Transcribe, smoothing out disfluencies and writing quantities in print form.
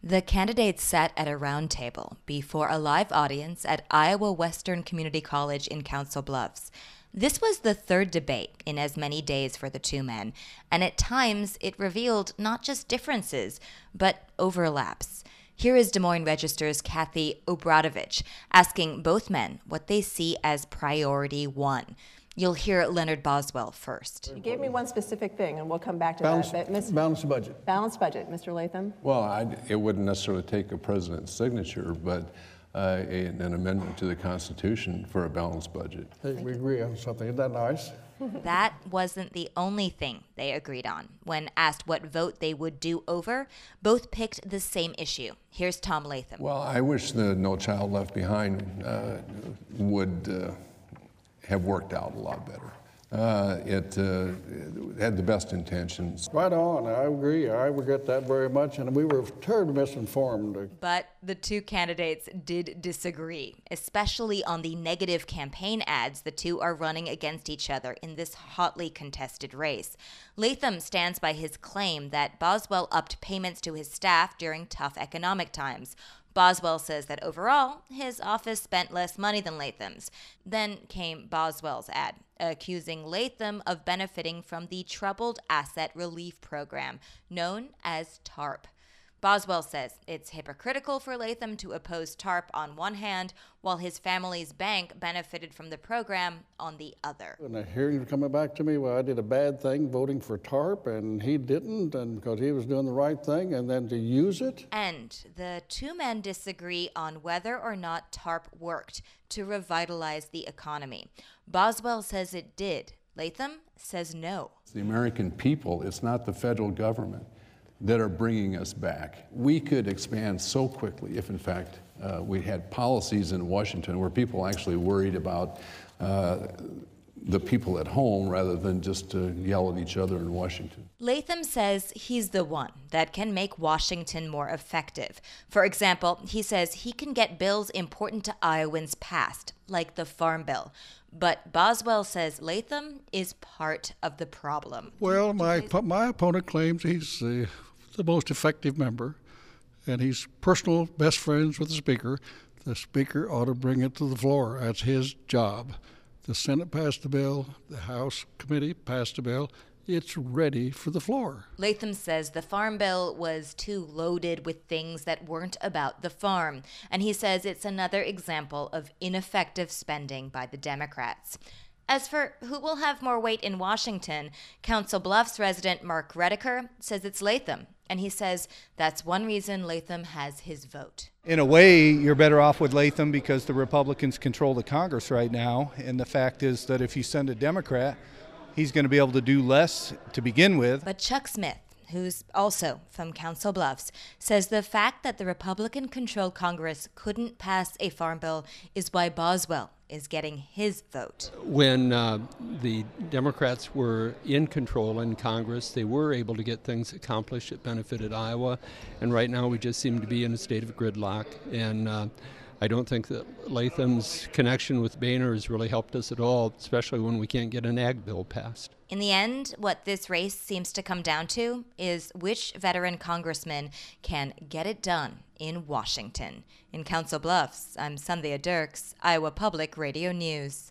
The candidates sat at a round table before a live audience at Iowa Western Community College in Council Bluffs. This was the third debate in as many days for the two men, and at times it revealed not just differences, but overlaps. Here is Des Moines Register's Kathy Obradovich asking both men what they see as priority one. You'll hear Leonard Boswell first. You gave me one specific thing, and we'll come back to Balanced that. budget. Balanced budget. Mr. Latham? Well, it wouldn't necessarily take a president's signature, but an amendment to the Constitution for a balanced budget. Hey, we agree on something. Isn't that nice? That wasn't the only thing they agreed on. When asked what vote they would do over, both picked the same issue. Here's Tom Latham. Well, I wish the No Child Left Behind would have worked out a lot better. It had the best intentions. Right on. I agree. I regret that very much, and we were terribly misinformed. But the two candidates did disagree, especially on the negative campaign ads the two are running against each other in this hotly contested race. Latham stands by his claim that Boswell upped payments to his staff during tough economic times. Boswell says that overall, his office spent less money than Latham's. Then came Boswell's ad, accusing Latham of benefiting from the Troubled Asset Relief Program, known as TARP. Boswell says it's hypocritical for Latham to oppose TARP on one hand, while his family's bank benefited from the program on the other. And I hear you coming back to me, well, I did a bad thing voting for TARP, and he didn't, and because he was doing the right thing, and then to use it. And the two men disagree on whether or not TARP worked to revitalize the economy. Boswell says it did. Latham says no. It's the American people, it's not the federal government, that are bringing us back. We could expand so quickly if, in fact, we had policies in Washington where people actually worried about the people at home rather than just yell at each other in Washington. Latham says he's the one that can make Washington more effective. For example, he says he can get bills important to Iowans passed, like the Farm Bill. But Boswell says Latham is part of the problem. Well, my opponent claims he's the most effective member, and he's personal best friends with the Speaker. The Speaker ought to bring it to the floor. That's his job. The Senate passed the bill. The House committee passed the bill. It's ready for the floor. Latham says the Farm Bill was too loaded with things that weren't about the farm, and he says it's another example of ineffective spending by the Democrats. As for who will have more weight in Washington, Council Bluffs resident Mark Redeker says it's Latham, and he says that's one reason Latham has his vote. In a way, you're better off with Latham because the Republicans control the Congress right now, and the fact is that if you send a Democrat, he's going to be able to do less to begin with. But Chuck Smith, who's also from Council Bluffs, says the fact that the Republican-controlled Congress couldn't pass a farm bill is why Boswell is getting his vote. When the Democrats were in control in Congress, they were able to get things accomplished that benefited Iowa, and right now we just seem to be in a state of gridlock, and I don't think that Latham's connection with Boehner has really helped us at all, especially when we can't get an ag bill passed. In the end, what this race seems to come down to is which veteran congressman can get it done in Washington. In Council Bluffs, I'm Sandhya Dirks, Iowa Public Radio News.